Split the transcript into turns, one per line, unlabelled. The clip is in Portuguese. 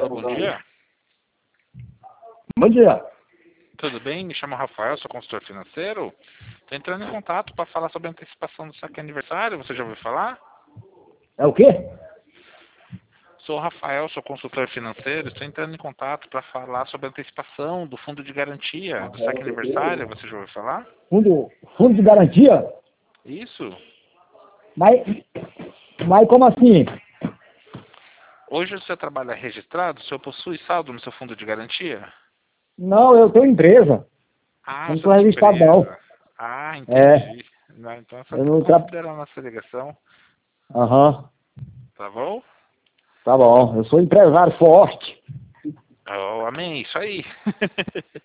Alô, bom dia.
Bom dia.
Tudo bem? Me chamo Rafael, sou consultor financeiro. Estou entrando em contato para falar sobre a antecipação do saque aniversário. Você já ouviu falar?
É o quê?
Sou o Rafael, sou consultor financeiro. Estou entrando em contato para falar sobre a antecipação do fundo de garantia do saque aniversário. Você já ouviu falar?
Fundo de garantia?
Isso.
Mas como assim?
Hoje o seu trabalho é registrado? O senhor possui saldo no seu fundo de garantia?
Não, eu tenho empresa.
Ah,
Eu não
você
sou
tem
registrado, não.
empresa. Ah,
É,
entendi. Não, então é só
eu não tra...
considerar a nossa ligação,
Aham,
tá bom?
tá bom. Eu sou empresário forte.
Oh, amém, isso aí.